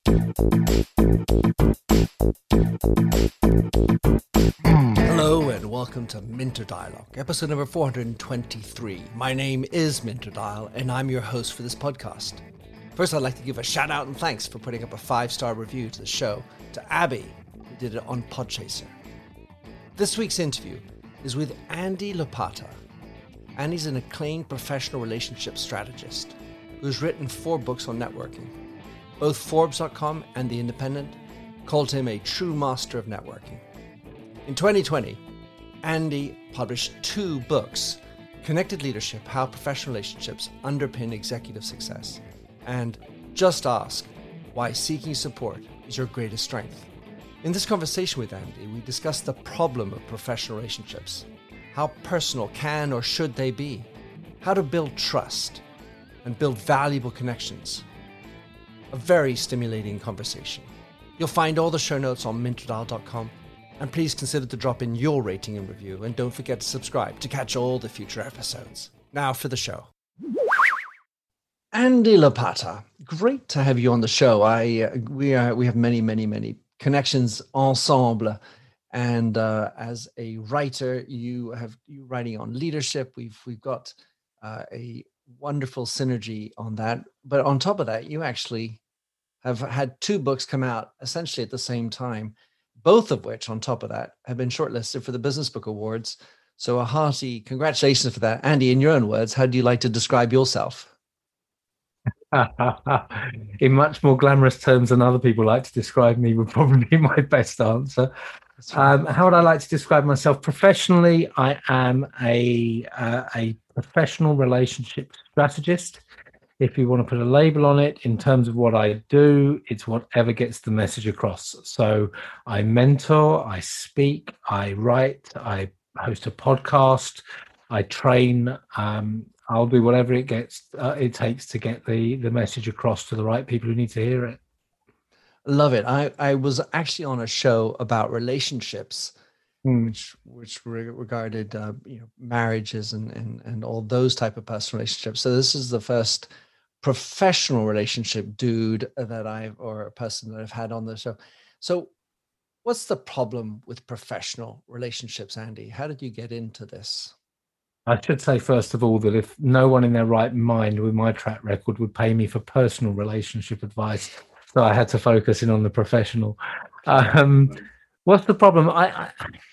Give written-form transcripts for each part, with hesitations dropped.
Hello and welcome to Minter Dialogue, episode number 423. My name is Minter Dial and I'm your host for this podcast. First, I'd like to give a shout out and thanks for putting up a 5-star review to the show to Abby, who did it on Podchaser. This week's interview is with Andy Lopata. Andy's an acclaimed professional relationship strategist who's written 4 books on networking. Both Forbes.com and The Independent called him a true master of networking. In 2020, Andy published 2 books, Connected Leadership, How Professional Relationships Underpin Executive Success, and Just Ask, Why Seeking Support is Your Greatest Strength. In this conversation with Andy, we discussed the problem of professional relationships, how personal can or should they be, how to build trust, and build valuable connections. A very stimulating conversation. You'll find all the show notes on minterdial.com, and please consider to drop in your rating and review, and don't forget to subscribe to catch all the future episodes. Now for the show. Andy Lopata, great to have you on the show. We have many connections ensemble, and as a writer, you writing on leadership. We've got a wonderful synergy on that. But on top of that, you actually have had 2 books come out essentially at the same time, both of which, on top of that, have been shortlisted for the Business Book Awards. So a hearty congratulations for that. Andy, in your own words, how do you like to describe yourself? In much more glamorous terms than other people like to describe me would probably be my best answer. How would I like to describe myself? Professionally, I am a professional relationship strategist. If you want to put a label on it, in terms of what I do, it's whatever gets the message across. So I mentor, I speak, I write, I host a podcast, I train. I'll do whatever it takes to get the message across to the right people who need to hear it. Love it. I was actually on a show about relationships, which regarded marriages and all those type of personal relationships. So this is the first professional relationship dude or a person that I've had on the show. So what's the problem with professional relationships, Andy? How did you get into this? I should say, first of all, that if no one in their right mind with my track record would pay me for personal relationship advice, so I had to focus in on the professional. What's the problem? I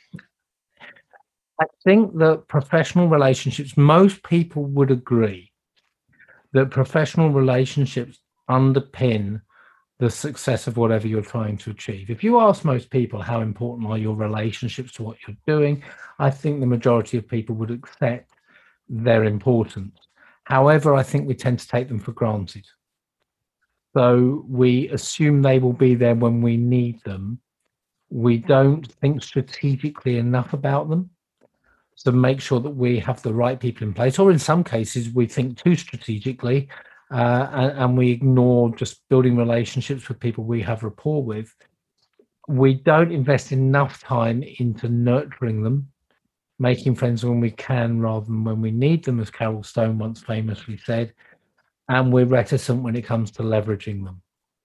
think that professional relationships, most people would agree that professional relationships underpin the success of whatever you're trying to achieve. If you ask most people how important are your relationships to what you're doing, I think the majority of people would accept their importance. However, I think we tend to take them for granted. So we assume they will be there when we need them. We don't think strategically enough about them to make sure that we have the right people in place, or in some cases we think too strategically and we ignore just building relationships with people we have rapport with. We don't invest enough time into nurturing them, making friends when we can rather than when we need them, as Carol Stone once famously said, and we're reticent when it comes to leveraging them.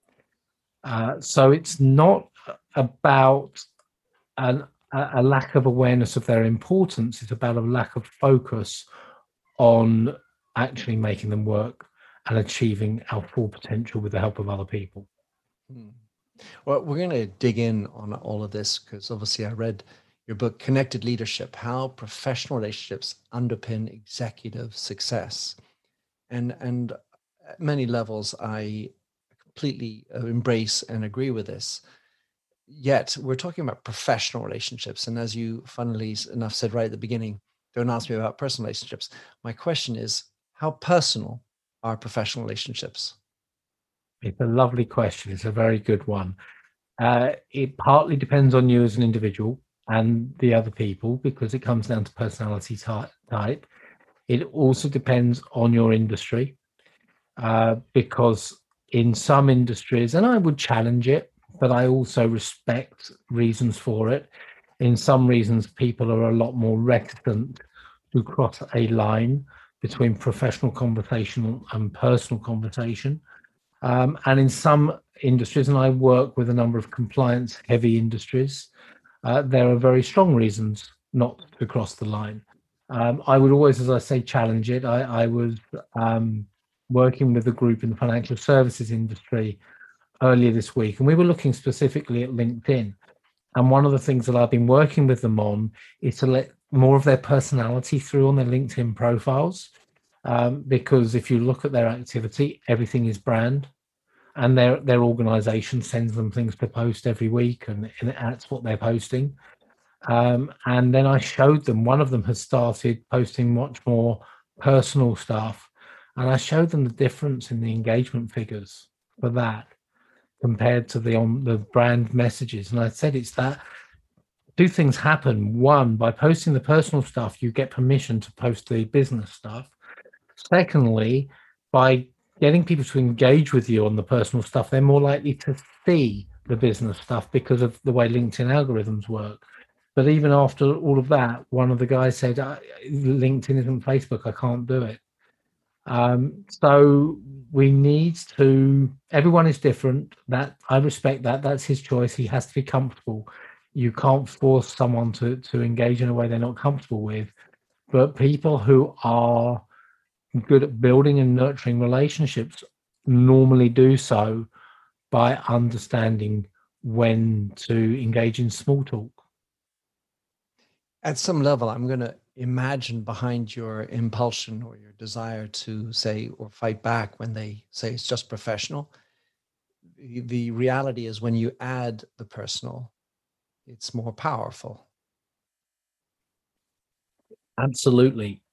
So it's not about a lack of awareness of their importance. It's about a lack of focus on actually making them work and achieving our full potential with the help of other people. Well, we're going to dig in on all of this because obviously I read your book, Connected Leadership, How Professional Relationships Underpin Executive Success. And at many levels, I completely embrace and agree with this. Yet we're talking about professional relationships. And as you funnily enough said right at the beginning, don't ask me about personal relationships. My question is, how personal are professional relationships? It's a lovely question. It's a very good one. It partly depends on you as an individual and the other people, because it comes down to personality type. It also depends on your industry, because in some industries, and I would challenge it, but I also respect reasons for it. In some reasons, people are a lot more reticent to cross a line between professional conversation and personal conversation. And in some industries, and I work with a number of compliance-heavy industries, there are very strong reasons not to cross the line. I would always, as I say, challenge it. I was working with a group in the financial services industry earlier this week, and we were looking specifically at LinkedIn. And one of the things that I've been working with them on is to let more of their personality through on their LinkedIn profiles. Because if you look at their activity, everything is brand, and their organization sends them things to post every week, and that's what they're posting. And then I showed them, one of them has started posting much more personal stuff, and I showed them the difference in the engagement figures for that compared to the brand messages. And I said, it's that two things happen. One, by posting the personal stuff, you get permission to post the business stuff. Secondly, by getting people to engage with you on the personal stuff, they're more likely to see the business stuff because of the way LinkedIn algorithms work. But even after all of that, one of the guys said, LinkedIn isn't Facebook, I can't do it. So we need to, everyone is different. That I respect that. That's his choice. He has to be comfortable. You can't force someone to engage in a way they're not comfortable with. But people who are good at building and nurturing relationships normally do so by understanding when to engage in small talk. At some level, I'm going to imagine behind your impulsion or your desire to say or fight back when they say it's just professional. The reality is when you add the personal, it's more powerful. Absolutely.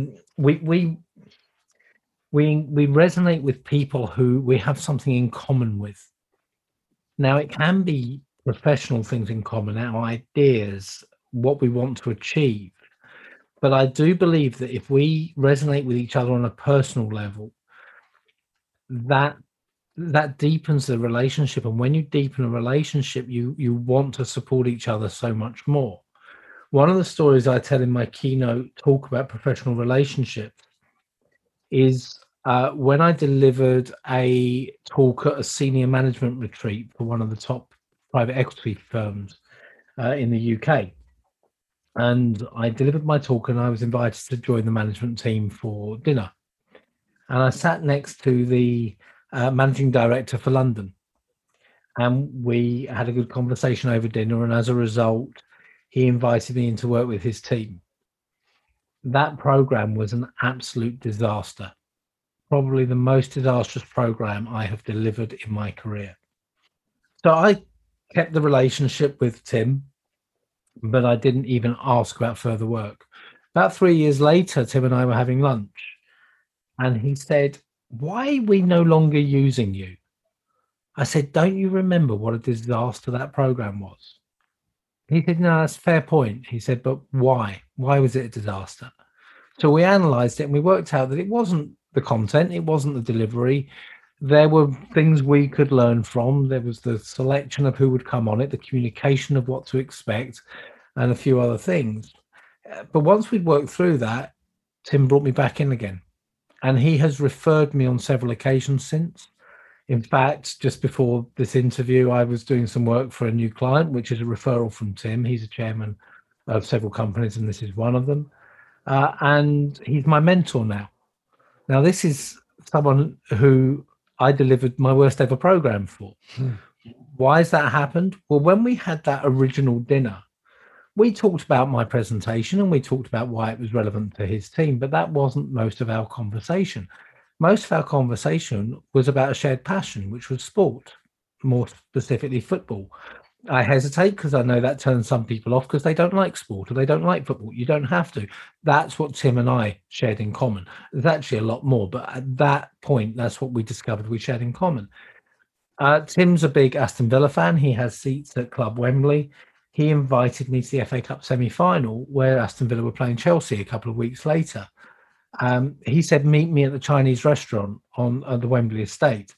We resonate with people who we have something in common with. Now, it can be professional things in common, our ideas, what we want to achieve. But I do believe that if we resonate with each other on a personal level, that deepens the relationship. And when you deepen a relationship, you want to support each other so much more. One of the stories I tell in my keynote talk about professional relationships is when I delivered a talk at a senior management retreat for one of the top private equity firms in the UK. And I delivered my talk and I was invited to join the management team for dinner. And I sat next to the managing director for London. And we had a good conversation over dinner. And as a result, he invited me in to work with his team. That program was an absolute disaster. Probably the most disastrous program I have delivered in my career. So I kept the relationship with Tim, but I didn't even ask about further work. About 3 years later, Tim and I were having lunch, and he said, "Why are we no longer using you?" I said, "Don't you remember what a disaster that program was?" He said, "No, that's a fair point." He said, "But why? Why was it a disaster?" So we analysed it and we worked out that it wasn't the content, it wasn't the delivery. There were things we could learn from. There was the selection of who would come on it, the communication of what to expect, and a few other things. But once we'd worked through that, Tim brought me back in again. And he has referred me on several occasions since. In fact, just before this interview, I was doing some work for a new client, which is a referral from Tim. He's a chairman of several companies, and this is one of them. And he's my mentor now. Now, this is someone who I delivered my worst ever program for. Why has that happened? Well, when we had that original dinner, we talked about my presentation and we talked about why it was relevant to his team, but that wasn't most of our conversation. Most of our conversation was about a shared passion, which was sport, more specifically football. I hesitate because I know that turns some people off because they don't like sport or they don't like football. You don't have to. That's what Tim and I shared in common. There's actually a lot more, but at that point, that's what we discovered we shared in common. Tim's a big Aston Villa fan. He has seats at Club Wembley. He invited me to the FA Cup semi-final where Aston Villa were playing Chelsea a couple of weeks later. He said, "Meet me at the Chinese restaurant on the Wembley estate."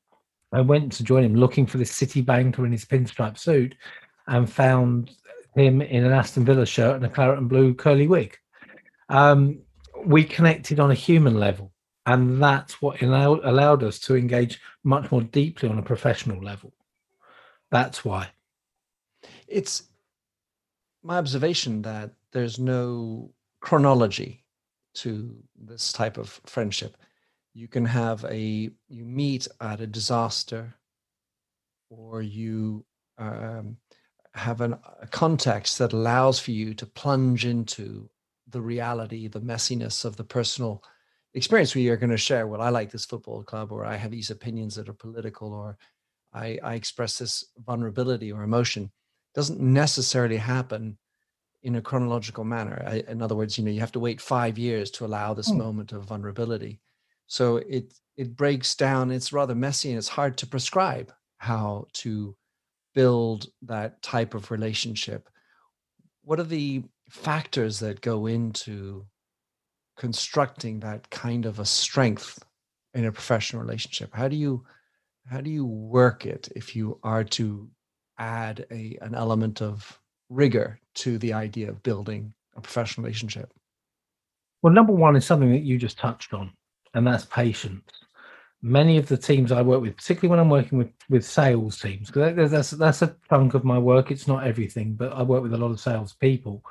I went to join him looking for this City banker in his pinstripe suit and found him in an Aston Villa shirt and a claret and blue curly wig. We connected on a human level. And that's what allowed us to engage much more deeply on a professional level. That's why. It's my observation that there's no chronology to this type of friendship. You can you meet at a disaster, or you have a context that allows for you to plunge into the reality, the messiness of the personal experience, where you're going to share, well, I like this football club, or I have these opinions that are political, or I express this vulnerability or emotion. It doesn't necessarily happen in a chronological manner. In other words, you have to wait 5 years to allow this moment of vulnerability. So it breaks down. It's rather messy, and it's hard to prescribe how to build that type of relationship. What are the factors that go into constructing that kind of a strength in a professional relationship? How do you work it if you are to add an element of rigor to the idea of building a professional relationship? Well, number one is something that you just touched on, and that's patience. Many of the teams I work with, particularly when I'm working with sales teams, because that's a chunk of my work. It's not everything, but I work with a lot of salespeople.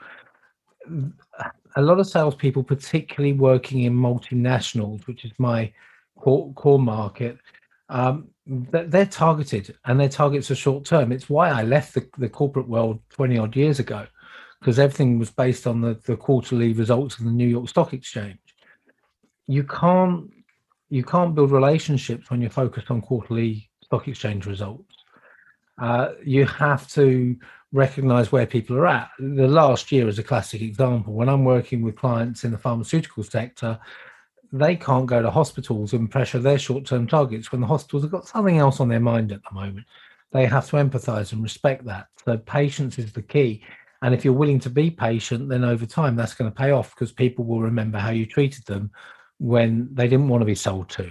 A lot of salespeople, particularly working in multinationals, which is my core market, they're targeted, and their targets are short term. It's why I left the corporate world 20 odd years ago, because everything was based on the quarterly results of the New York Stock Exchange. You can't build relationships when you're focused on quarterly stock exchange results. You have to recognize where people are at. The last year is a classic example. When I'm working with clients in the pharmaceutical sector, they can't go to hospitals and pressure their short-term targets when the hospitals have got something else on their mind at the moment. They have to empathize and respect that. So patience is the key. And if you're willing to be patient, then over time, that's going to pay off, because people will remember how you treated them when they didn't want to be sold to.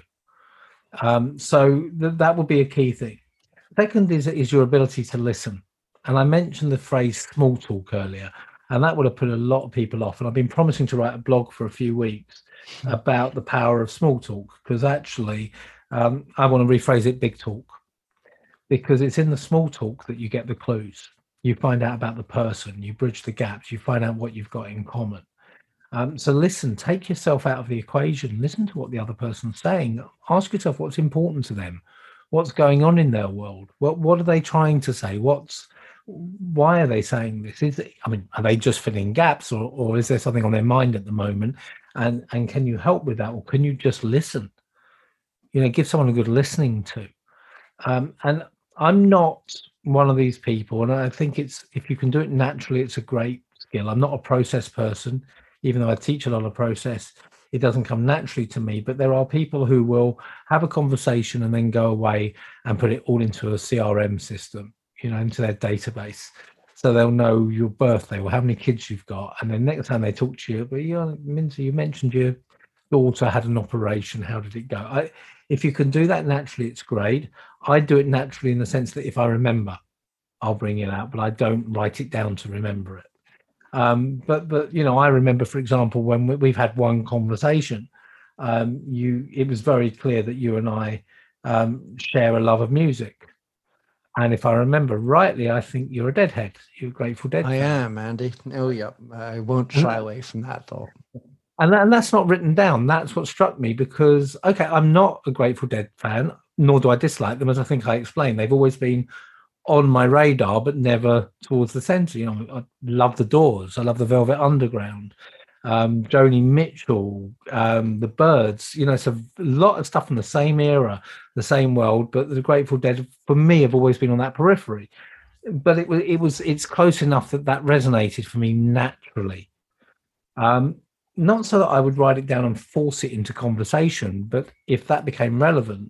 So that would be a key thing. Second is your ability to listen. And I mentioned the phrase small talk earlier, and that would have put a lot of people off. And I've been promising to write a blog for a few weeks about the power of small talk, because actually I want to rephrase it big talk, because it's in the small talk that you get the clues. You find out about the person, you bridge the gaps, you find out what you've got in common. So listen, take yourself out of the equation, listen to what the other person's saying, ask yourself what's important to them, what's going on in their world, what are they trying to say, why are they saying this? Are they just filling gaps, or is there something on their mind at the moment, and can you help with that, or can you just listen? Give someone a good listening to. And I'm not one of these people, and I think if you can do it naturally, it's a great skill. I'm not a process person. Even though I teach a lot of process, it doesn't come naturally to me. But there are people who will have a conversation and then go away and put it all into a CRM system, into their database. So they'll know your birthday or how many kids you've got. And then next time they talk to you, but Minter, you mentioned your daughter had an operation. How did it go? If you can do that naturally, it's great. I do it naturally in the sense that if I remember, I'll bring it out, but I don't write it down to remember it. But I remember, for example, when we've had one conversation, it was very clear that you and I share a love of music. And if I remember rightly, I think you're a Deadhead. You're a Grateful Dead. I am, Andy. Oh, yeah. I won't shy away from that thought. And that's not written down. That's what struck me, because, okay, I'm not a Grateful Dead fan, nor do I dislike them, as I think I explained. They've always been on my radar, but never towards the center. I love the Doors. I love the Velvet Underground, Joni Mitchell, the Byrds. It's a lot of stuff from the same era, the same world. But the Grateful Dead, for me, have always been on that periphery. But it's close enough that resonated for me naturally. Not so that I would write it down and force it into conversation, but if that became relevant,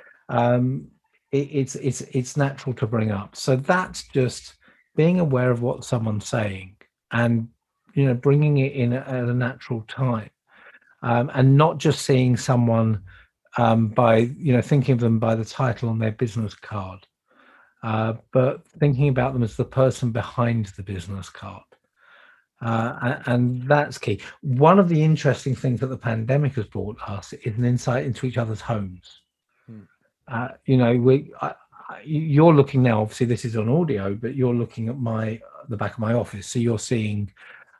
it's natural to bring up. So that's just being aware of what someone's saying, and bringing it in at a natural time, and not just seeing someone by thinking of them by the title on their business card, but thinking about them as the person behind the business card. And that's key. One of the interesting things that the pandemic has brought us is an insight into each other's homes. Hmm. You're looking now, obviously this is on audio, but you're looking at the back of my office. So you're seeing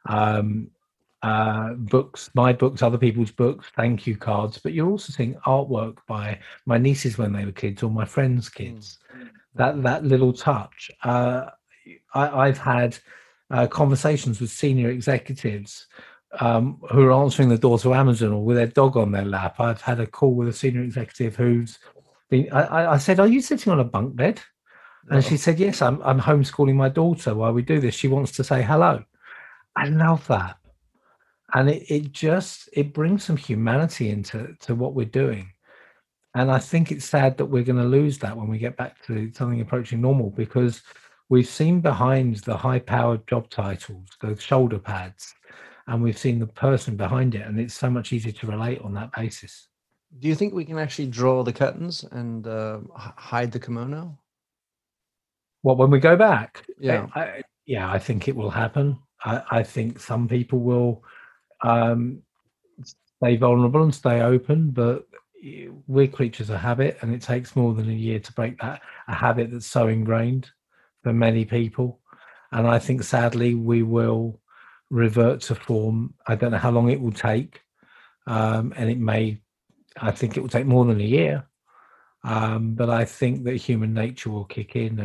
books, my books, other people's books, thank you cards, but you're also seeing artwork by my nieces when they were kids or my friends' kids. That little touch. I've had conversations with senior executives who are answering the door to Amazon or with their dog on their lap. I've had a call with a senior executive who's been. I said, "Are you sitting on a bunk bed?" And she said, "Yes, I'm homeschooling my daughter while we do this. She wants to say hello." I love that, and it brings some humanity into what we're doing. And I think it's sad that we're going to lose that when we get back to something approaching normal, because we've seen behind the high-powered job titles, the shoulder pads, and we've seen the person behind it, and it's so much easier to relate on that basis. Do you think we can actually draw the curtains and hide the kimono? Well, when we go back, Yeah. I think it will happen. I think some people will stay vulnerable and stay open, but we're creatures of habit, and it takes more than a year to break a habit that's so ingrained for many people. And I think sadly we will revert to form. I don't know how long it will take, and I think it will take more than a year, but I think that human nature will kick in.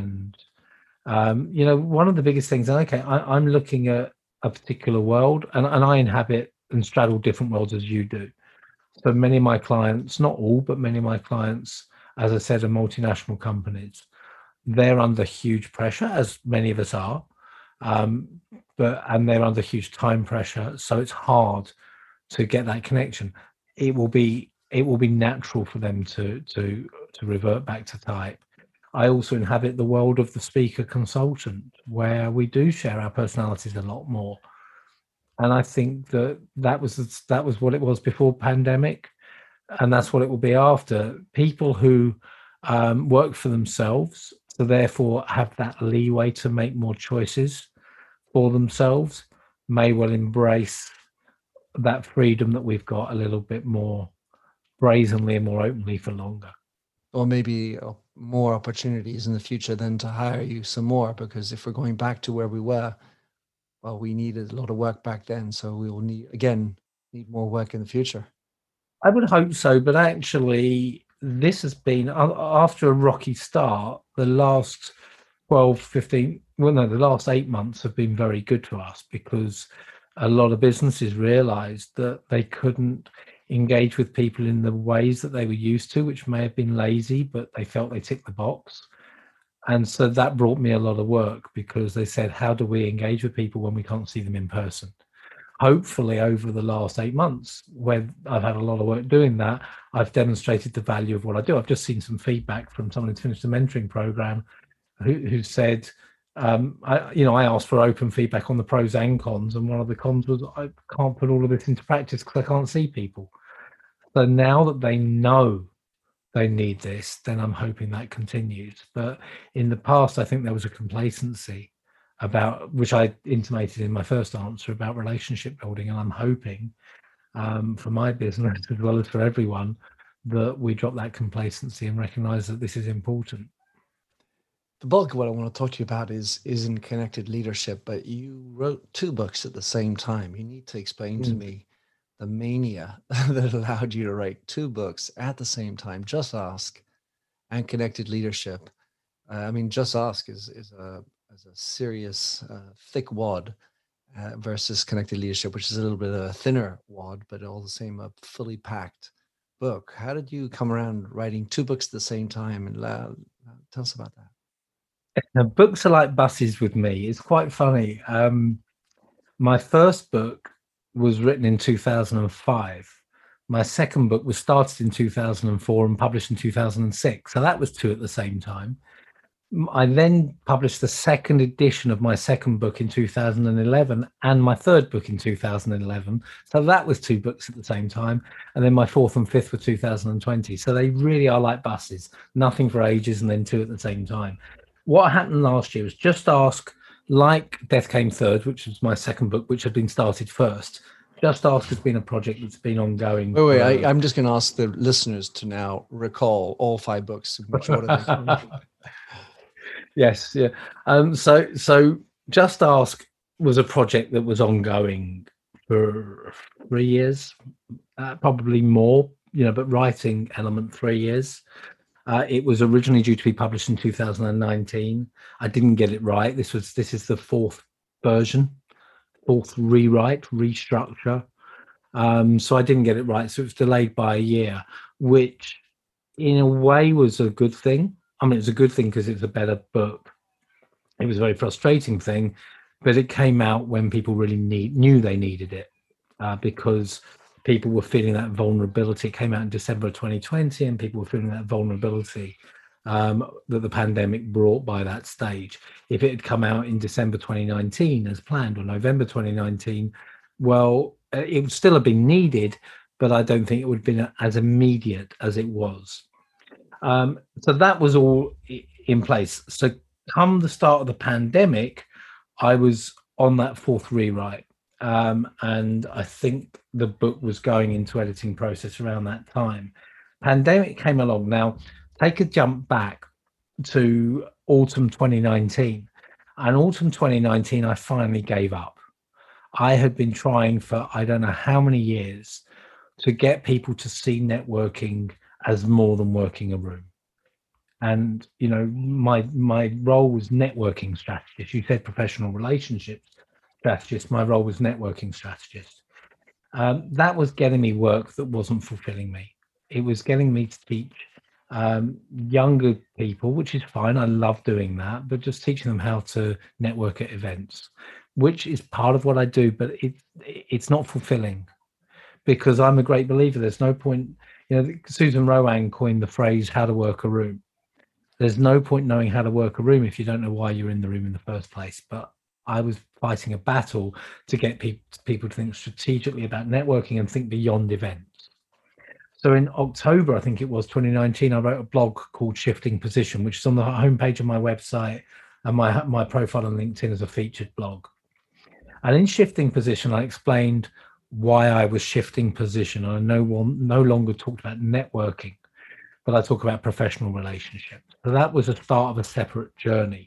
And one of the biggest things, I'm looking at a particular world, and I inhabit and straddle different worlds as you do. So many of my clients, not all, but many of my clients, as I said, are multinational companies. They're under huge pressure, as many of us are, and they're under huge time pressure. So it's hard to get that connection. It will be natural for them to revert back to type. I also inhabit the world of the speaker consultant, where we do share our personalities a lot more. And I think that was what it was before pandemic, and that's what it will be after. People who work for themselves, so therefore have that leeway to make more choices for themselves, may well embrace that freedom that we've got a little bit more brazenly and more openly for longer. Or maybe more opportunities in the future than to hire you some more, because if we're going back to where we were, well, we needed a lot of work back then, so we will need more work in the future. I would hope so, but actually this has been, after a rocky start, the last 12, 15, the last 8 months have been very good for us, because a lot of businesses realized that they couldn't engage with people in the ways that they were used to, which may have been lazy, but they felt they ticked the box. And so that brought me a lot of work, because they said, how do we engage with people when we can't see them in person? Hopefully over the last 8 months, where I've had a lot of work doing that, I've demonstrated the value of what I do. I've just seen some feedback from someone who's finished a mentoring program who said, I asked for open feedback on the pros and cons, and one of the cons was I can't put all of this into practice because I can't see people. So now that they know they need this, then I'm hoping that continues. But in the past, I think there was a complacency about, which I intimated in my first answer, about relationship building, and I'm hoping for my business as well as for everyone that we drop that complacency and recognize that this is important. The bulk of what I want to talk to you about is in connected leadership, but you wrote 2 books at the same time. You need to explain to me the mania that allowed you to write 2 books at the same time, Just Ask and Connected Leadership. Just Ask is a serious, thick wad versus Connected Leadership, which is a little bit of a thinner wad, but all the same, a fully packed book. How did you come around writing 2 books at the same time? And tell us about that. Now, books are like buses with me. It's quite funny. My first book was written in 2005. My second book was started in 2004 and published in 2006. So that was 2 at the same time. I then published the second edition of my second book in 2011 and my third book in 2011. So that was 2 books at the same time. And then my fourth and fifth were 2020. So they really are like buses, nothing for ages and then 2 at the same time. What happened last year was Just Ask like Death Came Third, which was my second book, which had been started first. Just Ask has been a project that's been ongoing. Wait, I'm just going to ask the listeners to now recall all 5 books. Which order Yes, yeah. So Just Ask was a project that was ongoing for 3 years, probably more, but writing element 3 years. It was originally due to be published in 2019. I didn't get it right. This is the 4th version, 4th rewrite, restructure. So I didn't get it right. So it was delayed by a year, which in a way was a good thing. I mean, it's a good thing because it's a better book. It was a very frustrating thing, but it came out when people really knew they needed it, because people were feeling that vulnerability. It came out in December 2020, and people were feeling that vulnerability that the pandemic brought by that stage. If it had come out in December 2019 as planned, or November 2019, well, it would still have been needed, but I don't think it would have been as immediate as it was. So that was all in place. So come the start of the pandemic, I was on that 4th rewrite. And I think the book was going into editing process around that time. Pandemic came along. Now, take a jump back to autumn 2019. And autumn 2019, I finally gave up. I had been trying for I don't know how many years to get people to see networking as more than working a room. And, my role was networking strategist. You said professional relationships strategist. My role was networking strategist. That was getting me work that wasn't fulfilling me. It was getting me to teach younger people, which is fine. I love doing that, but just teaching them how to network at events, which is part of what I do, but it's not fulfilling, because I'm a great believer. There's no point, Susan Rowan coined the phrase, how to work a room. There's no point knowing how to work a room if you don't know why you're in the room in the first place. But I was fighting a battle to get people to think strategically about networking and think beyond events. So in October, I think it was 2019, I wrote a blog called Shifting Position, which is on the homepage of my website, and my profile on LinkedIn as a featured blog. And in Shifting Position, I explained why I was shifting position. I no longer talked about networking, but I talk about professional relationships. So that was the start of a separate journey.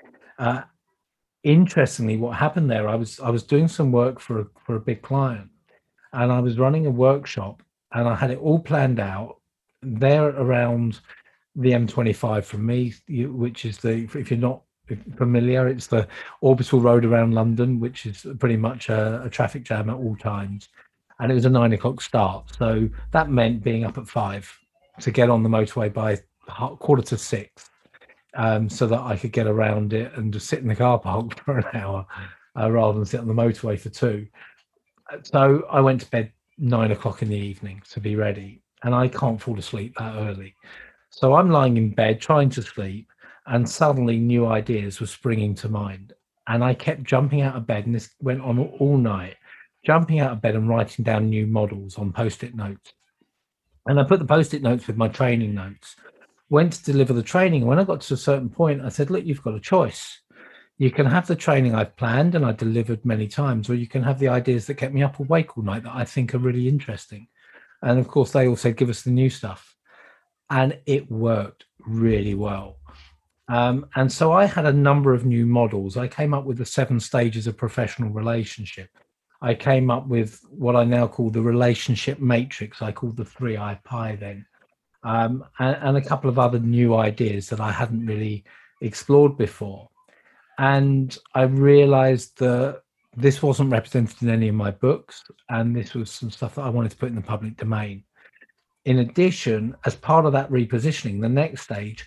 Interestingly, what happened there, I was doing some work for a big client, and I was running a workshop, and I had it all planned out. There around the M25 from me, which is if you're not familiar, it's the orbital road around London, which is pretty much a traffic jam at all times. And it was a 9 o'clock start. So that meant being up at 5 to get on the motorway by 5:45, so that I could get around it and just sit in the car park for an hour rather than sit on the motorway for 2. So I went to bed 9 o'clock in the evening to be ready, and I can't fall asleep that early. So I'm lying in bed trying to sleep, and suddenly new ideas were springing to mind. And I kept jumping out of bed, and this went on all night, jumping out of bed and writing down new models on Post-it notes. And I put the Post-it notes with my training notes, went to deliver the training. When I got to a certain point, I said, look, you've got a choice. You can have the training I've planned and I delivered many times, or you can have the ideas that kept me up awake all night that I think are really interesting. And of course, they all said, give us the new stuff. And it worked really well. And so I had a number of new models. I came up with the 7 stages of professional relationship. I came up with what I now call the relationship matrix. I called the 3-eye pie then. And a couple of other new ideas that I hadn't really explored before. And I realized that this wasn't represented in any of my books, and this was some stuff that I wanted to put in the public domain. In addition, as part of that repositioning, the next stage,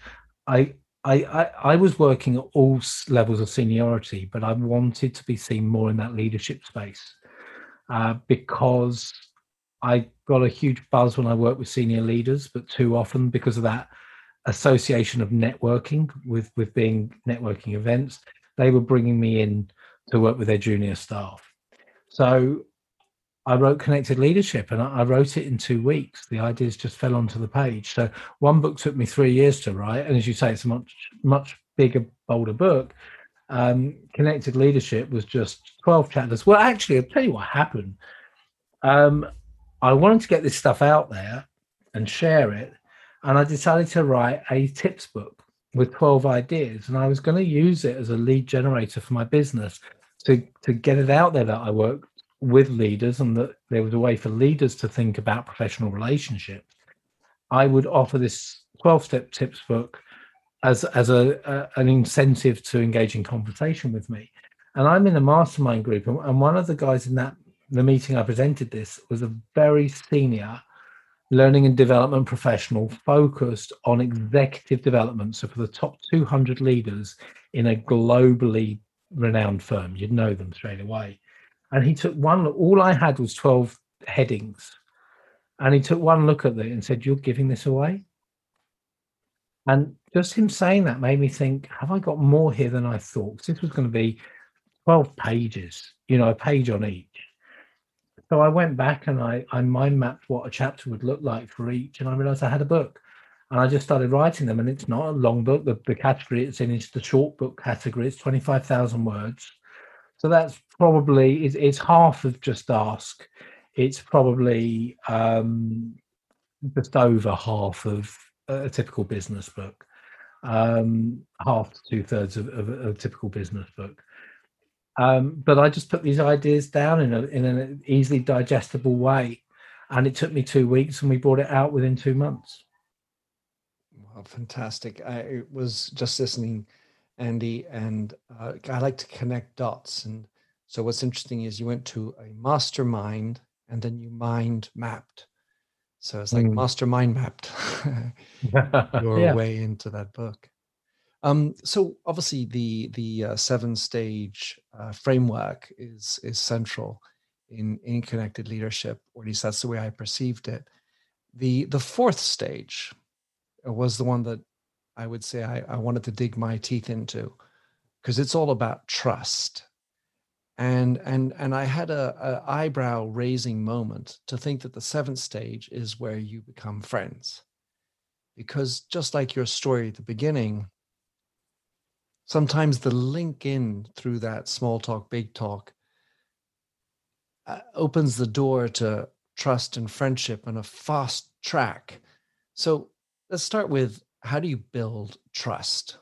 I was working at all levels of seniority, but I wanted to be seen more in that leadership space, because I got a huge buzz when I worked with senior leaders, but too often because of that association of networking with being networking events, they were bringing me in to work with their junior staff. So I wrote Connected Leadership, and I wrote it in 2 weeks. The ideas just fell onto the page. So one book took me 3 years to write. And as you say, it's a much, much bigger, bolder book. Connected Leadership was just 12 chapters. Well, actually, I'll tell you what happened. I wanted to get this stuff out there and share it, and I decided to write a tips book with 12 ideas, and I was going to use it as a lead generator for my business to get it out there that I work with leaders and that there was a way for leaders to think about professional relationships. I would offer this 12-step tips book as an incentive to engage in conversation with me. And I'm in a mastermind group, and one of the guys in the meeting I presented this was a very senior learning and development professional focused on executive development. So for the top 200 leaders in a globally renowned firm, you'd know them straight away. And he took one look. All I had was 12 headings. And he took one look at it and said, "You're giving this away?" And just him saying that made me think, have I got more here than I thought? Because this was going to be 12 pages, a page on each. So I went back and I mind mapped what a chapter would look like for each. And I realized I had a book. And I just started writing them. And it's not a long book. The category it's in is the short book category. It's 25,000 words. So that's probably, it's half of Just Ask. It's probably just over half of a typical business book, half to 2/3 of a typical business book. But I just put these ideas down in an easily digestible way, and it took me 2 weeks, and we brought it out within 2 months. Wow, fantastic! I was just listening, Andy, and I like to connect dots. And so what's interesting is you went to a mastermind and then you mind mapped. So it's like mastermind mapped your way into that book. So obviously the 7-stage framework is central in connected leadership, or at least that's the way I perceived it. The 4th stage was the one that I would say I wanted to dig my teeth into, because it's all about trust. And I had a eyebrow raising moment to think that the 7th stage is where you become friends, because just like your story at the beginning, sometimes the link in through that small talk, big talk opens the door to trust and friendship on a fast track. So let's start with, how do you build trust?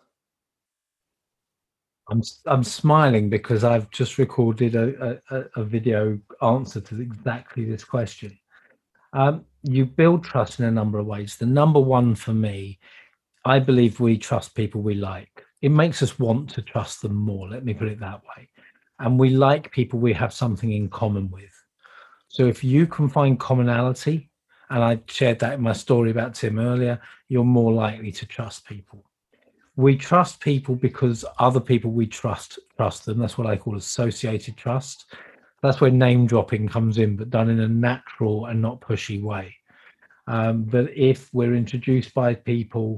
I'm smiling because I've just recorded a video answer to exactly this question. You build trust in a number of ways. The number one for me, I believe we trust people we like. It makes us want to trust them more, let me put it that way. And we like people we have something in common with. So if you can find commonality, and I shared that in my story about Tim earlier, you're more likely to trust people. We trust people because other people we trust them. That's what I call associated trust. That's where name dropping comes in, but done in a natural and not pushy way. But if we're introduced by people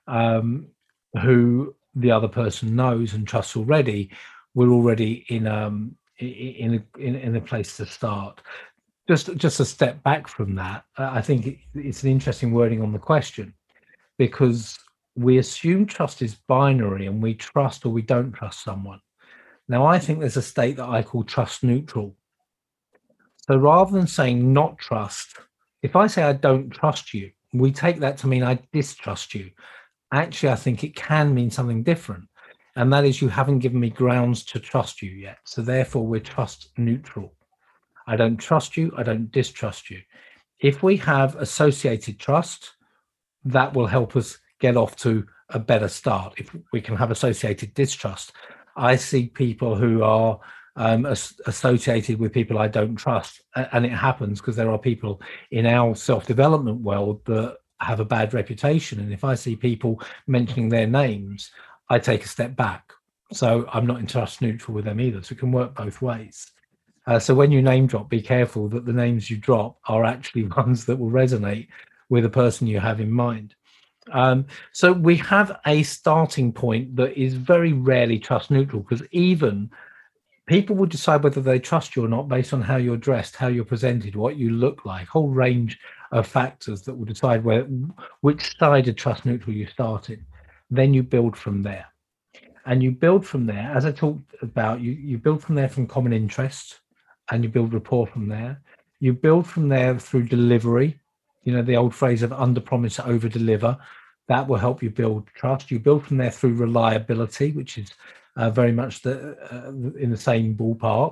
who the other person knows and trusts already, we're already in a place to start. Just a step back from that, I think it's an interesting wording on the question, because we assume trust is binary and we trust or we don't trust someone. Now, I think there's a state that I call trust neutral. So rather than saying not trust, if I say I don't trust you, we take that to mean I distrust you. Actually, I think it can mean something different. And that is, you haven't given me grounds to trust you yet. So therefore, we're trust neutral. I don't trust you. I don't distrust you. If we have associated trust, that will help us get off to a better start. If we can have associated distrust, I see people who are associated with people I don't trust, and it happens because there are people in our self-development world that have a bad reputation, and if I see people mentioning their names, I take a step back. So I'm not in trust neutral with them either. So it can work both ways. So when you name drop, be careful that the names you drop are actually ones that will resonate with the person you have in mind. So we have a starting point that is very rarely trust neutral, because even people will decide whether they trust you or not based on how you're dressed, how you're presented, what you look like, a whole range of factors that will decide which side of trust neutral you start in. Then you build from there. And you build from there, as I talked about, you build from there from common interests, and you build rapport from there. You build from there through delivery, the old phrase of under promise, over deliver. That will help you build trust. You build from there through reliability, which is very much in the same ballpark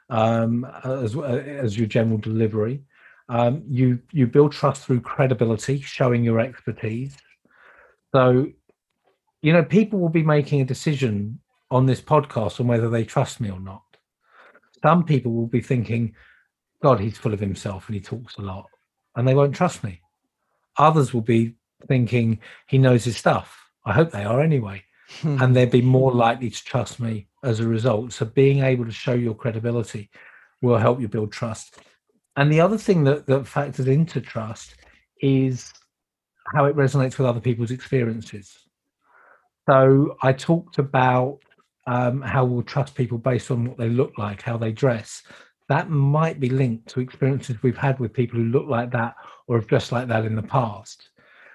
as your general delivery. You build trust through credibility, showing your expertise. So, people will be making a decision on this podcast on whether they trust me or not. Some people will be thinking, God, he's full of himself and he talks a lot, and they won't trust me. Others will be thinking he knows his stuff. I hope they are anyway. And they'd be more likely to trust me as a result. So being able to show your credibility will help you build trust. And the other thing that factors into trust is how it resonates with other people's experiences. So I talked about how we'll trust people based on what they look like, how they dress. That might be linked to experiences we've had with people who look like that or have dressed like that in the past.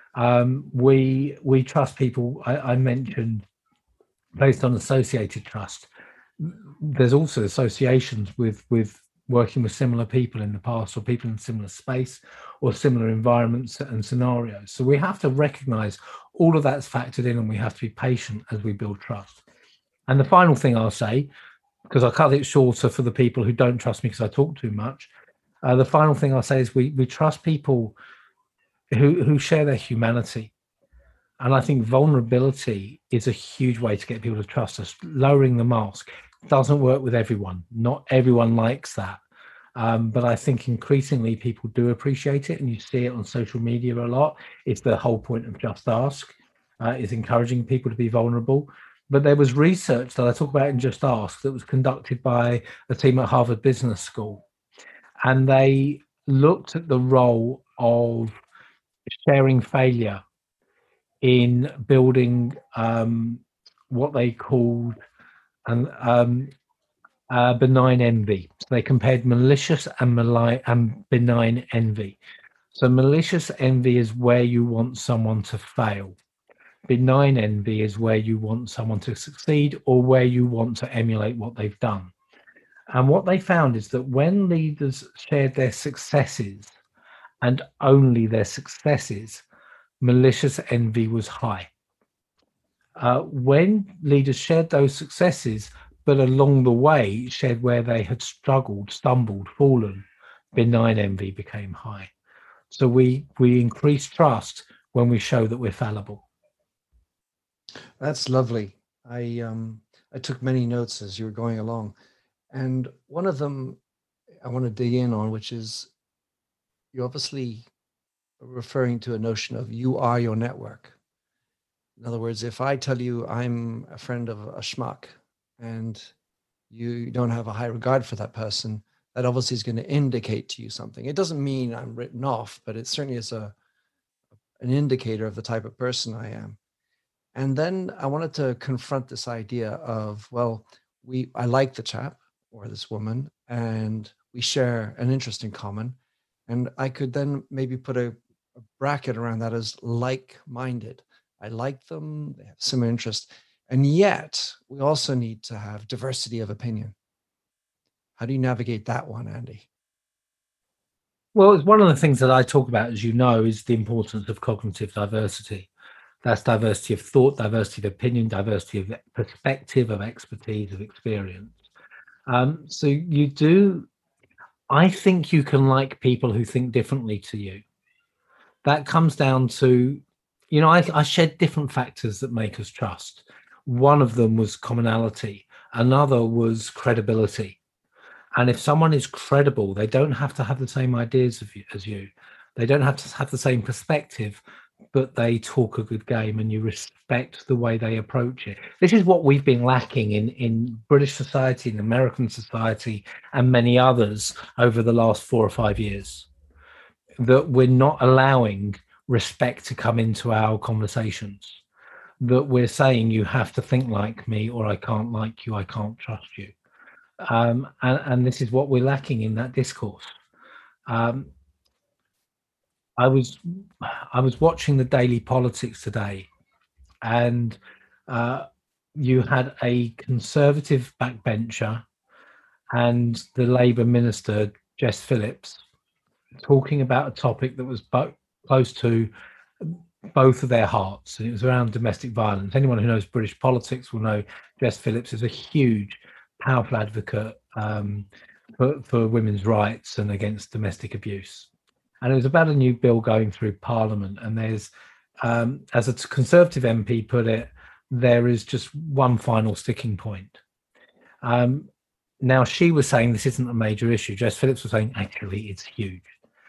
We trust people. I mentioned based on associated trust. There's also associations with working with similar people in the past, or people in similar space or similar environments and scenarios. So we have to recognize all of that's factored in, and we have to be patient as we build trust. And the final thing I'll say, because I cut it shorter for the people who don't trust me because I talk too much, the final thing I'll say is we trust people who share their humanity. And I think vulnerability is a huge way to get people to trust us. Lowering the mask doesn't work with everyone. Not everyone likes that. But I think increasingly people do appreciate it, and you see it on social media a lot. It's the whole point of Just Ask, is encouraging people to be vulnerable. But there was research that I talk about in Just Ask that was conducted by a team at Harvard Business School. And they looked at the role of sharing failure in building what they called benign envy. So they compared malicious and benign envy. So malicious envy is where you want someone to fail. Benign envy is where you want someone to succeed, or where you want to emulate what they've done. And what they found is that when leaders shared their successes, and only their successes, malicious envy was high. When leaders shared those successes, but along the way shared where they had struggled, stumbled, fallen, benign envy became high. So we increase trust when we show that we're fallible. That's lovely. I took many notes as you were going along, and one of them I want to dig in on, which is you obviously referring to a notion of you are your network. In other words, if I tell you I'm a friend of a schmuck and you don't have a high regard for that person, that obviously is going to indicate to you something. It doesn't mean I'm written off, but it certainly is an indicator of the type of person I am. And then I wanted to confront this idea of, well, I like the chap or this woman, and we share an interest in common. And I could then maybe put a bracket around that as like-minded. I like them, they have similar interests. And yet we also need to have diversity of opinion. How do you navigate that one, Andy? Well, it's one of the things that I talk about, as you know, is the importance of cognitive diversity. That's diversity of thought, diversity of opinion, diversity of perspective, of expertise, of experience. So you do, I think you can like people who think differently to you. That comes down to, I shared different factors that make us trust. One of them was commonality. Another was credibility. And if someone is credible, they don't have to have the same ideas as you. They don't have to have the same perspective, but they talk a good game and you respect the way they approach it. This is what we've been lacking in British society, in American society, and many others over the last 4 or 5 years, that we're not allowing respect to come into our conversations, that we're saying you have to think like me or I can't like you, I can't trust you. And this is what we're lacking in that discourse. I was watching the Daily Politics today, and you had a Conservative backbencher and the Labour minister, Jess Phillips, talking about a topic that was close to both of their hearts, and it was around domestic violence. Anyone who knows British politics will know Jess Phillips is a huge, powerful advocate for women's rights and against domestic abuse. And it was about a new bill going through Parliament. And there's, as a Conservative MP put it, there is just one final sticking point. Now, she was saying this isn't a major issue. Jess Phillips was saying, actually, it's huge.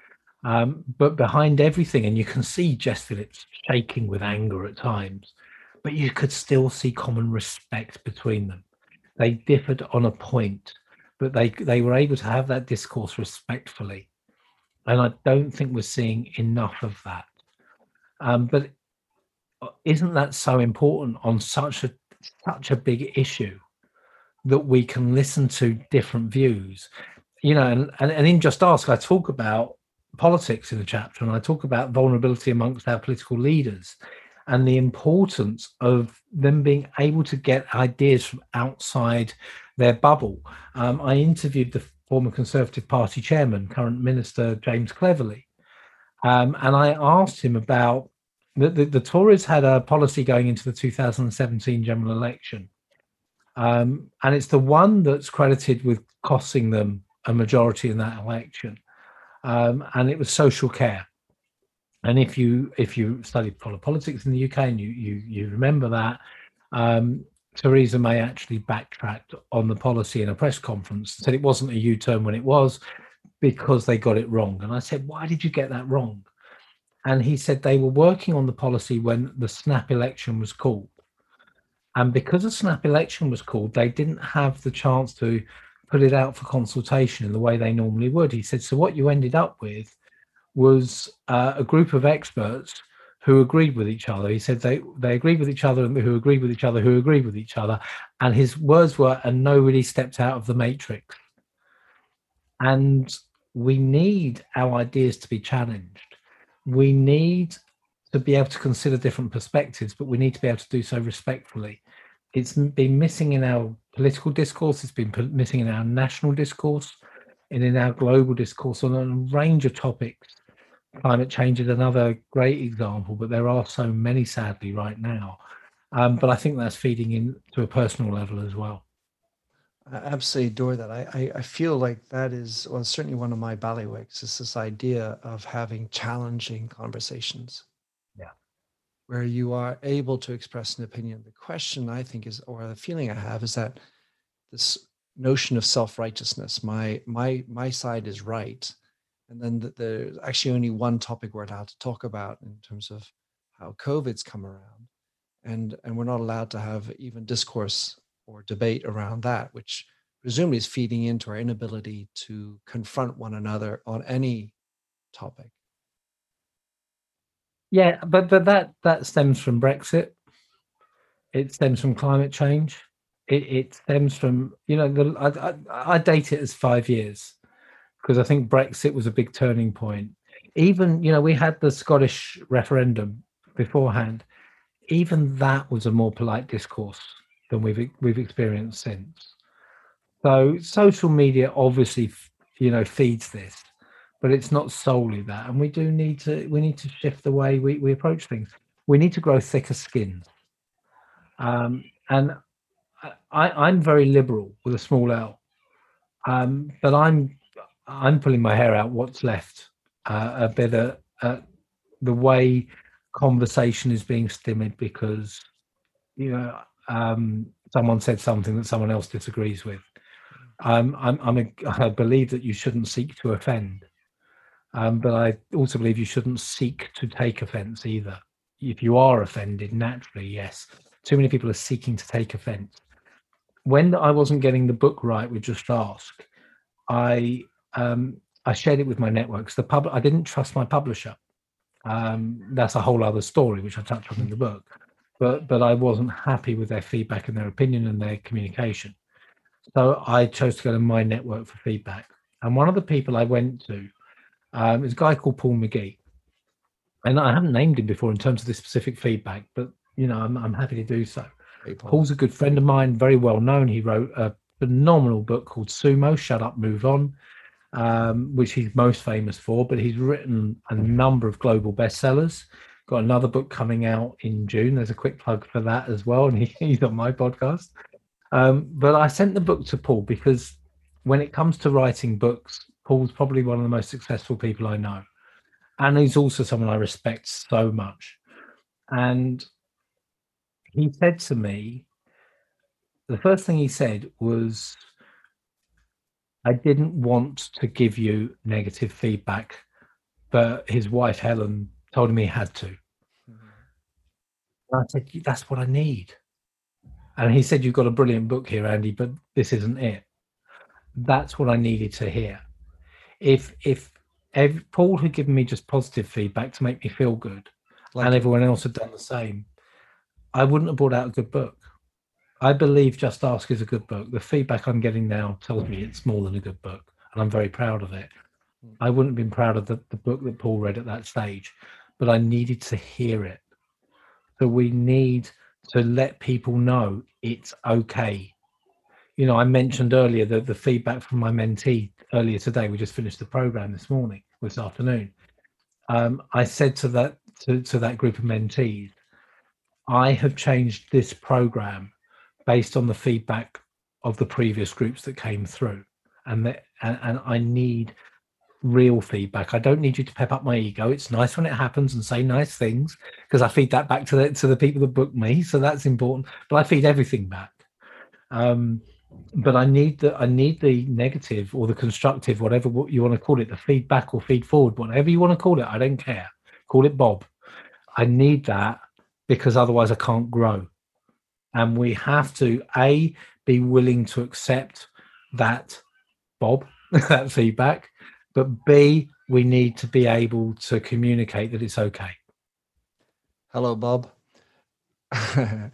But behind everything, and you can see Jess Phillips shaking with anger at times, but you could still see common respect between them. They differed on a point, but they were able to have that discourse respectfully. And I don't think we're seeing enough of that. But isn't that so important on such a big issue that we can listen to different views? You know, and in Just Ask, I talk about politics in the chapter, and I talk about vulnerability amongst our political leaders and the importance of them being able to get ideas from outside their bubble. I interviewed the former Conservative Party chairman, current Minister James Cleverly, and I asked him about the Tories had a policy going into the 2017 general election, and it's the one that's credited with costing them a majority in that election. And it was social care. And if you studied politics in the UK and you remember that, Theresa May actually backtracked on the policy in a press conference, said it wasn't a U-turn when it was because they got it wrong. And I said, why did you get that wrong? And he said they were working on the policy when the snap election was called. And because a snap election was called, they didn't have the chance to put it out for consultation in the way they normally would. He said, so what you ended up with was a group of experts who agreed with each other. He said they agreed with each other and who agreed with each other, who agreed with each other. And his words were, and nobody stepped out of the matrix. And we need our ideas to be challenged. We need to be able to consider different perspectives, but we need to be able to do so respectfully. It's been missing in our political discourse. It's been missing in our national discourse and in our global discourse on a range of topics. Climate change is another great example, but there are so many, sadly, right now. But I think that's feeding into a personal level as well. I absolutely adore that. I feel like that is, well, certainly one of my bailiwicks is this idea of having challenging conversations. Yeah. Where you are able to express an opinion. The question I think is, or the feeling I have is that this notion of self-righteousness, my side is right. And then there's actually only one topic we're allowed to talk about in terms of how COVID's come around. And we're not allowed to have even discourse or debate around that, which presumably is feeding into our inability to confront one another on any topic. Yeah, but that stems from Brexit. It stems from climate change. It stems from, you know, I date it as 5 years because I think Brexit was a big turning point. Even, you know, we had the Scottish referendum beforehand. Even that was a more polite discourse than we've experienced since. So social media obviously, you know, feeds this, but it's not solely that. And we need to shift the way we approach things. We need to grow thicker skins. And I'm very liberal with a small L, but I'm pulling my hair out what's left a bit at the way conversation is being stymied because, you know, someone said something that someone else disagrees with. I believe that you shouldn't seek to offend, but I also believe you shouldn't seek to take offence either. If you are offended, naturally, yes. Too many people are seeking to take offence. When I wasn't getting the book right with Just Ask, I shared it with my networks. I didn't trust my publisher. That's a whole other story, which I touch on in the book. But I wasn't happy with their feedback and their opinion and their communication. So I chose to go to my network for feedback. And one of the people I went to is a guy called Paul McGee. And I haven't named him before in terms of this specific feedback, but, you know, I'm happy to do so. Hey, Paul. Paul's a good friend of mine, very well known. He wrote a phenomenal book called Sumo, Shut Up, Move On, which he's most famous for, but he's written a number of global bestsellers. Got another book coming out in June. There's a quick plug for that as well, and he's on my podcast. But I sent the book to Paul because when it comes to writing books, Paul's probably one of the most successful people I know. And he's also someone I respect so much. And he said to me, the first thing he said was, I didn't want to give you negative feedback, but his wife, Helen, told him he had to. And I said, that's what I need. And he said, you've got a brilliant book here, Andy, but this isn't it. That's what I needed to hear. If Paul had given me just positive feedback to make me feel good, and everyone else had done the same, I wouldn't have brought out a good book. I believe Just Ask is a good book. The feedback I'm getting now tells me it's more than a good book, and I'm very proud of it. I wouldn't have been proud of the book that Paul read at that stage, but I needed to hear it. So we need to let people know it's okay. You know, I mentioned earlier the feedback from my mentee earlier today. We just finished the program this afternoon. I said to that group of mentees, I have changed this program based on the feedback of the previous groups that came through, and I need real feedback. I don't need you to pep up my ego. It's nice when it happens and say nice things, because I feed that back to the people that book me, so that's important. But I feed everything back. But I need the negative or the constructive, whatever you want to call it, the feedback or feed forward, whatever you want to call it. I don't care. Call it Bob. I need that, because otherwise I can't grow. And we have to be willing to accept that, Bob, that feedback, but B, we need to be able to communicate that it's okay. Hello, Bob. There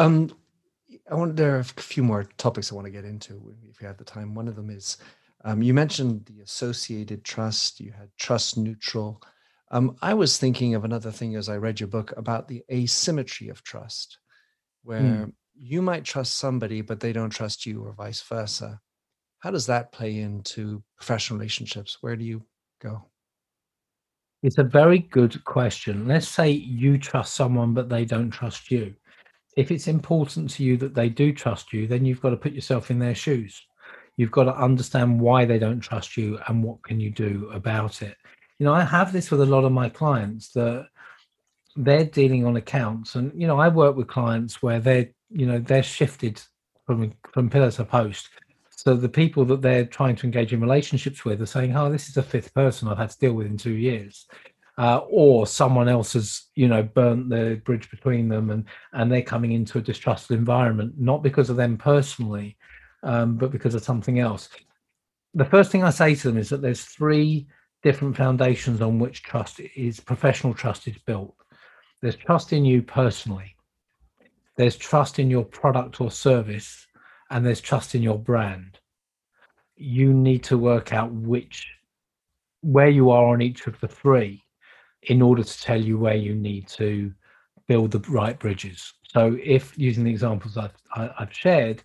are a few more topics I want to get into if we have the time. One of them is, you mentioned the associated trust. You had trust neutral. I was thinking of another thing as I read your book about the asymmetry of trust, where you might trust somebody, but they don't trust you, or vice versa. How does that play into professional relationships? Where do you go? It's a very good question. Let's say you trust someone, but they don't trust you. If it's important to you that they do trust you, then you've got to put yourself in their shoes. You've got to understand why they don't trust you and what can you do about it. You know, I have this with a lot of my clients, that they're dealing on accounts, and, you know, I work with clients where they're shifted from pillar to post. So the people that they're trying to engage in relationships with are saying, oh, this is the fifth person I've had to deal with in 2 years. Or someone else has, burnt the bridge between them, and they're coming into a distrustful environment, not because of them personally, but because of something else. The first thing I say to them is that there's 3 different foundations on which professional trust is built. There's trust in you personally. There's trust in your product or service, and there's trust in your brand. You need to work out where you are on each of the 3 in order to tell you where you need to build the right bridges. So if, using the examples I've shared,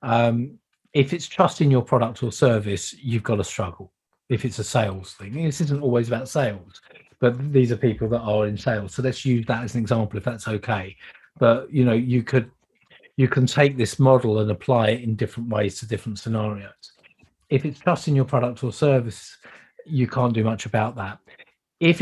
if it's trust in your product or service, you've got to struggle. If it's a sales thing, this isn't always about sales, but these are people that are in sales. So let's use that as an example, if that's okay. But, you can take this model and apply it in different ways to different scenarios. If it's trust in your product or service, you can't do much about that. If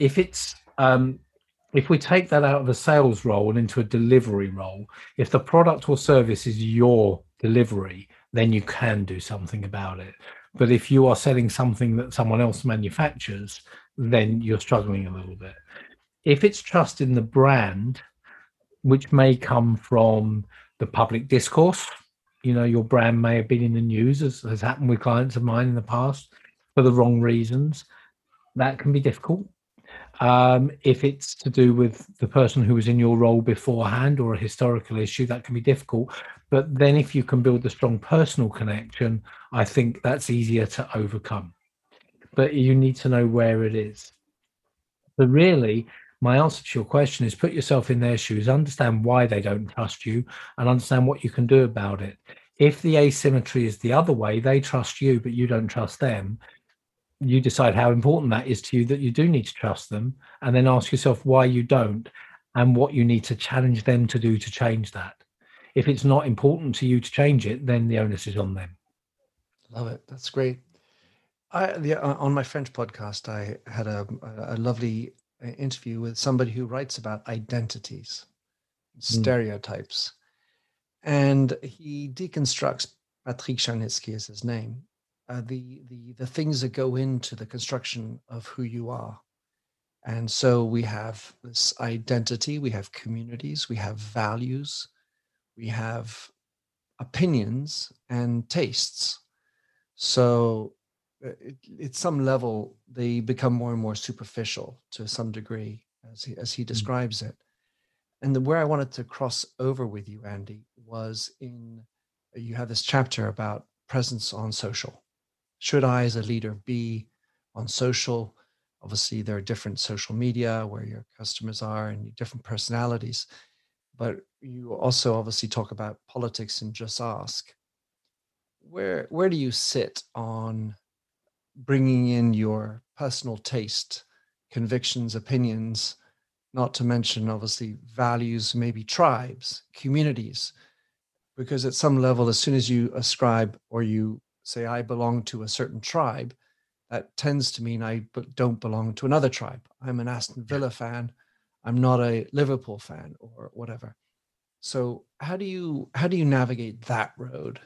we take that out of a sales role and into a delivery role, if the product or service is your delivery, then you can do something about it. But if you are selling something that someone else manufactures, then you're struggling a little bit. If it's trust in the brand, which may come from the public discourse, your brand may have been in the news, as has happened with clients of mine in the past, for the wrong reasons. That can be difficult. If it's to do with the person who was in your role beforehand, or a historical issue, that can be difficult. But then if you can build a strong personal connection, I think that's easier to overcome. But you need to know where it is. So really, My answer to your question is put yourself in their shoes, understand why they don't trust you, and understand what you can do about it. If the asymmetry is the other way, they trust you, but you don't trust them, you decide how important that is to you, that you do need to trust them, and then ask yourself why you don't and what you need to challenge them to do to change that. If it's not important to you to change it, then the onus is on them. Love it. That's great. On my French podcast, I had a lovely interview with somebody who writes about identities, stereotypes, and he deconstructs, Patrick Charnitsky is his name, the things that go into the construction of who you are. And so we have this identity, we have communities, we have values, we have opinions and tastes. So at some level, they become more and more superficial to some degree, as he describes it. And where I wanted to cross over with you, Andy, was you have this chapter about presence on social. Should I, as a leader, be on social? Obviously, there are different social media where your customers are and different personalities. But you also obviously talk about politics and Just Ask. Where do you sit on bringing in your personal taste, convictions, opinions, not to mention obviously values, maybe tribes, communities? Because at some level, as soon as you ascribe or you say, I belong to a certain tribe, that tends to mean I don't belong to another tribe. I'm an Aston Villa fan. I'm not a Liverpool fan or whatever. So how do you navigate that road?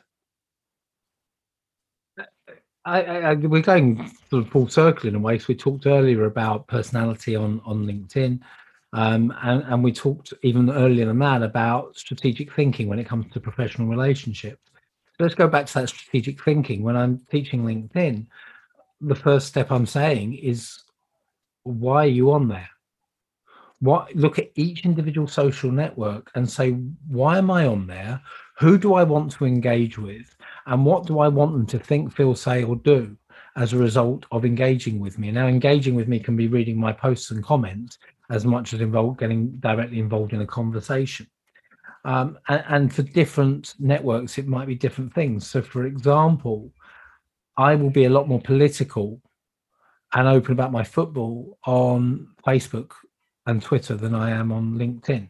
We're going sort of full circle in a way. So we talked earlier about personality on LinkedIn, and we talked even earlier than that about strategic thinking when it comes to professional relationships. So let's go back to that strategic thinking. When I'm teaching LinkedIn, the first step I'm saying is, why are you on there? Look at each individual social network and say, why am I on there? Who do I want to engage with? And what do I want them to think, feel, say, or do as a result of engaging with me? Now, engaging with me can be reading my posts and comments as much as getting directly involved in a conversation. And for different networks, it might be different things. So, for example, I will be a lot more political and open about my football on Facebook and Twitter than I am on LinkedIn.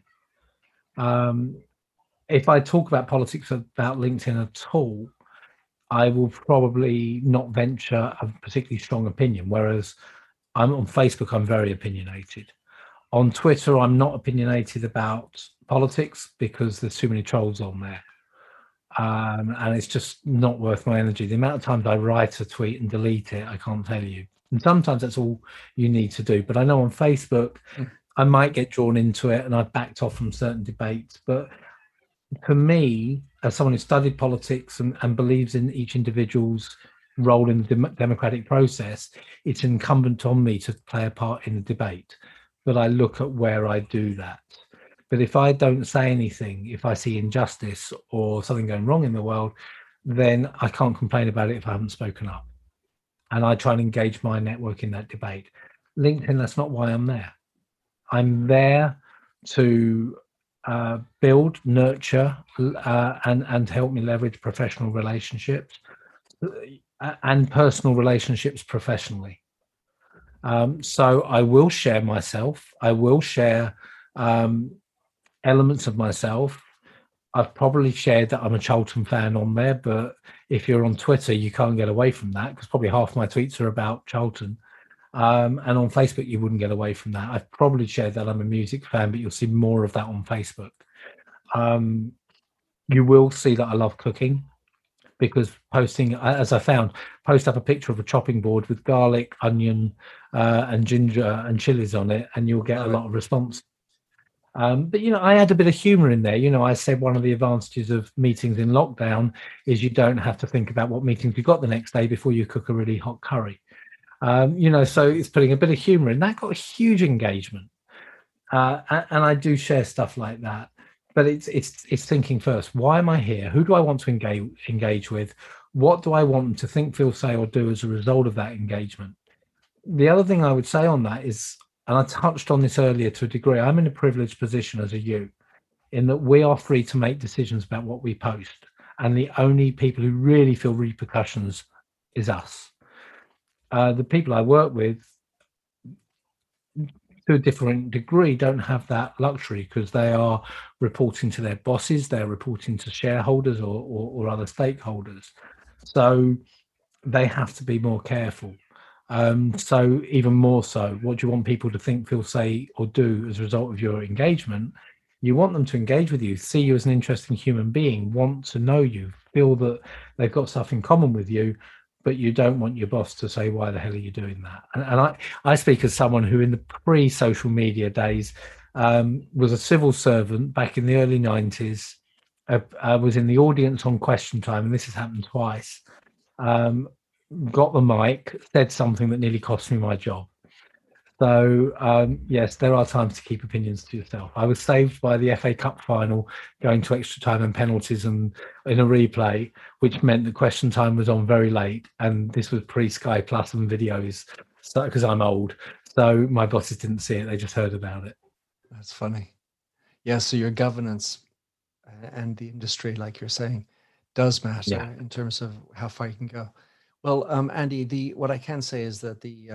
If I talk about politics about LinkedIn at all, I will probably not venture a particularly strong opinion, whereas I'm on Facebook, I'm very opinionated. On Twitter, I'm not opinionated about politics because there's too many trolls on there. And it's just not worth my energy. The amount of times I write a tweet and delete it, I can't tell you. And sometimes that's all you need to do. But I know on Facebook, I might get drawn into it and I've backed off from certain debates. But for me, as someone who studied politics and believes in each individual's role in the democratic process, it's incumbent on me to play a part in the debate. But I look at where I do that. But if I don't say anything, if I see injustice or something going wrong in the world, then I can't complain about it if I haven't spoken up. And I try and engage my network in that debate. LinkedIn, that's not why I'm there. I'm there to build, nurture, and help me leverage professional relationships and personal relationships professionally. So I will share myself. I will share elements of myself. I've probably shared that I'm a Charlton fan on there, but if you're on Twitter, you can't get away from that because probably half my tweets are about Charlton. And on Facebook, you wouldn't get away from that. I've probably shared that I'm a music fan, but you'll see more of that on Facebook. You will see that I love cooking because posting, as I found, post up a picture of a chopping board with garlic, onion, and ginger and chilies on it, and you'll get a lot of response. But, I add a bit of humor in there. I said one of the advantages of meetings in lockdown is you don't have to think about what meetings you got the next day before you cook a really hot curry. So it's putting a bit of humor in. That got a huge engagement. And I do share stuff like that. But it's thinking first, why am I here? Who do I want to engage with? What do I want them to think, feel, say, or do as a result of that engagement? The other thing I would say on that is and I touched on this earlier to a degree, I'm in a privileged position as a you, in that we are free to make decisions about what we post. And the only people who really feel repercussions is us. The people I work with, to a different degree, don't have that luxury because they are reporting to their bosses, they're reporting to shareholders or other stakeholders. So they have to be more careful. So even more so, what do you want people to think, feel, say, or do as a result of your engagement? You want them to engage with you, see you as an interesting human being, want to know you, feel that they've got stuff in common with you, but you don't want your boss to say, why the hell are you doing that? And I speak as someone who in the pre-social media days was a civil servant back in the early 90s. I was in the audience on Question Time, and this has happened twice. Got the mic, said something that nearly cost me my job. So, yes, there are times to keep opinions to yourself. I was saved by the FA Cup final, going to extra time and penalties and in a replay, which meant that Question Time was on very late. And this was pre-Sky Plus and videos, because I'm old. So my bosses didn't see it. They just heard about it. That's funny. Yeah, so your governance and the industry, like you're saying, does matter in terms of how far you can go. Well, Andy, what I can say is that the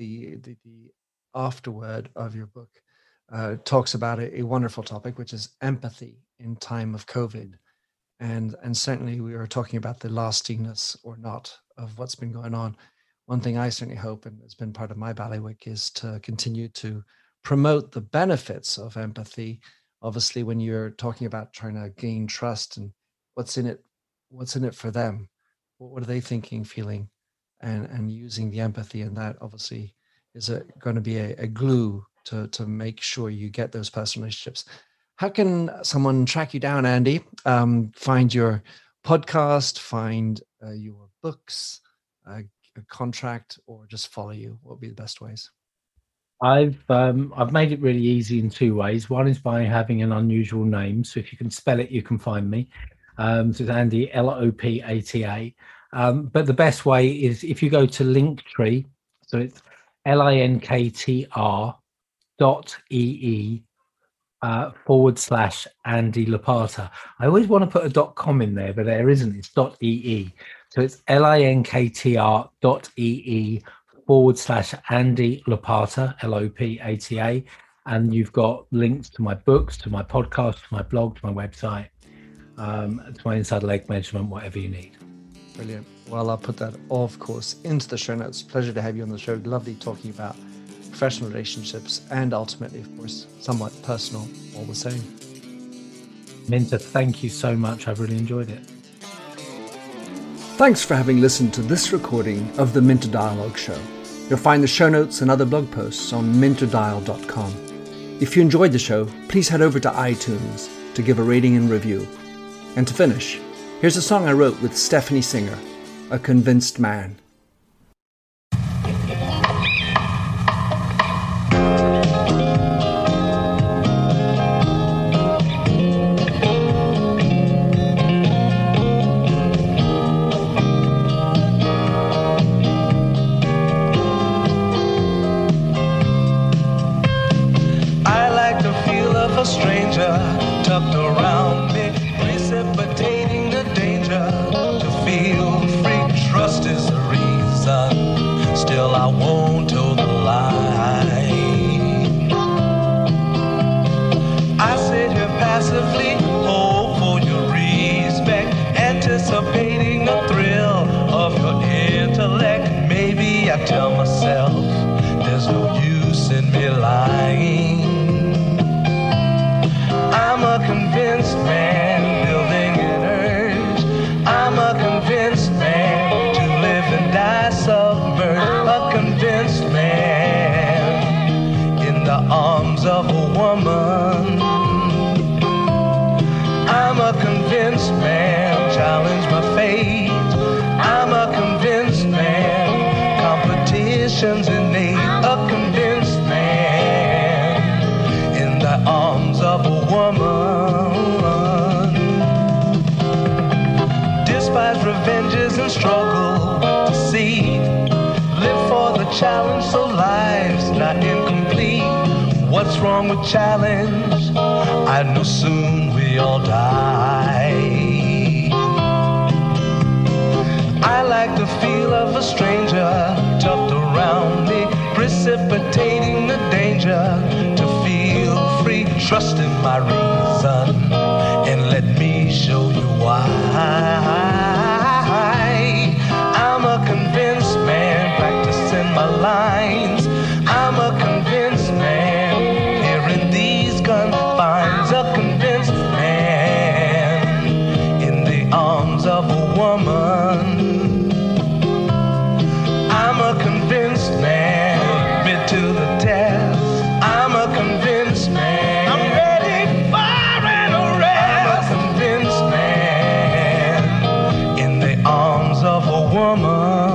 afterword of your book talks about a wonderful topic, which is empathy in time of COVID. And certainly we are talking about the lastingness or not of what's been going on. One thing I certainly hope, and has been part of my bailiwick, is to continue to promote the benefits of empathy. Obviously, when you're talking about trying to gain trust and what's in it for them, what are they thinking, feeling, and using the empathy, and that obviously is going to be a glue to make sure you get those personal relationships. How can someone track you down, Andy? Find your podcast, find your books, a contract, or just follow you? What would be the best ways? I've made it really easy in two ways. One is by having an unusual name. So if you can spell it, you can find me. So it's Andy, Lopata. But the best way is if you go to Linktree. So it's linktr.ee /Andy Lopata. I always want to put a .com in there, but there isn't. It's .ee. So it's linktr.ee /Andy Lopata, Lopata. And you've got links to my books, to my podcast, to my blog, to my website, to my inside leg measurement, whatever you need. Brilliant. Well, I'll put that, of course, into the show notes. Pleasure to have you on the show. Lovely talking about professional relationships and ultimately, of course, somewhat personal, all the same. Minter, thank you so much. I've really enjoyed it. Thanks for having listened to this recording of the Minter Dialogue Show. You'll find the show notes and other blog posts on minterdial.com. If you enjoyed the show, please head over to iTunes to give a rating and review. And to finish, here's a song I wrote with Stephanie Singer, A Convinced Man. I like the feel of a stranger tucked around me, precipitating the danger to feel free. Trust is the reason, still I won't toe the line. I sit here passively, hope for your respect, anticipating the thrill of your intellect. Maybe I tell myself there's no use in me lying. I'm a convinced man, building an urge. I'm a convinced man, to live and die submerged. A convinced man, in the arms of a woman. I'm a convinced man, challenge my fate. I'm a convinced man, competition's innate. A convinced man, in the arms of a woman. Despise revenges and struggle to see. Live for the challenge so life's not incomplete. what's wrong with challenge? I knew soon we all die. I like the feel of a stranger tucked around me, precipitating the danger. To feel free, trust in my reason, and let me show you why. I'm a convinced man, practicing my lines. I'm a convinced man, here in these confines. A convinced man, in the arms of a woman. I'm a convinced man, been to the test. I'm a convinced man, I'm ready for an arrest. I'm a convinced man, in the arms of a woman.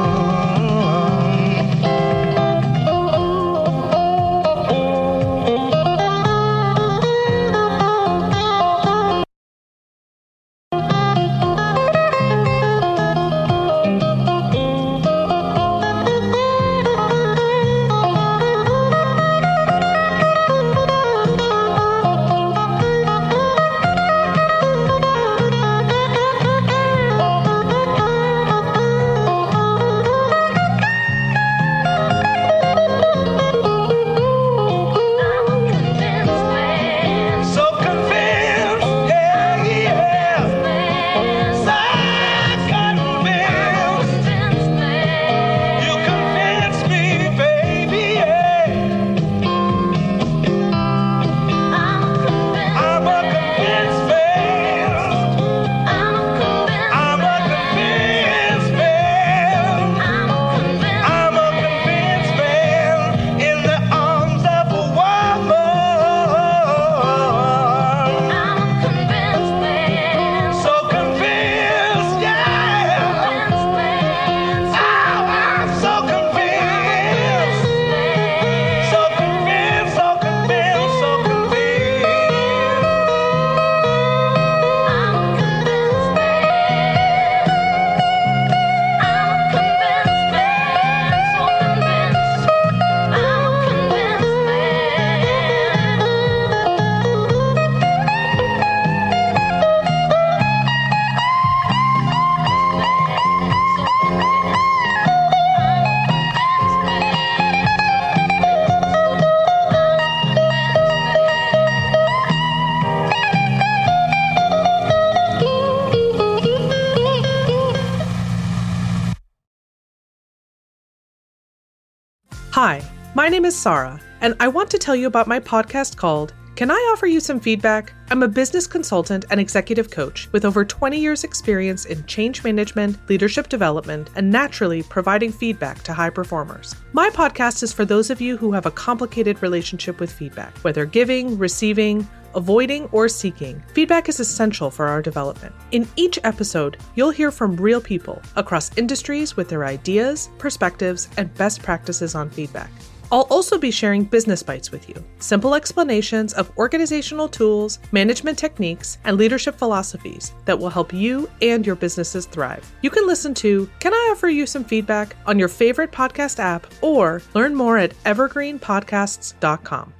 Hi, my name is Sarah, and I want to tell you about my podcast called Can I Offer You Some Feedback? I'm a business consultant and executive coach with over 20 years' experience in change management, leadership development, and naturally providing feedback to high performers. My podcast is for those of you who have a complicated relationship with feedback, whether giving, receiving, avoiding, or seeking. Feedback is essential for our development. In each episode, you'll hear from real people across industries with their ideas, perspectives, and best practices on feedback. I'll also be sharing business bites with you, simple explanations of organizational tools, management techniques, and leadership philosophies that will help you and your businesses thrive. You can listen to Can I Offer You Some Feedback on your favorite podcast app, or learn more at evergreenpodcasts.com.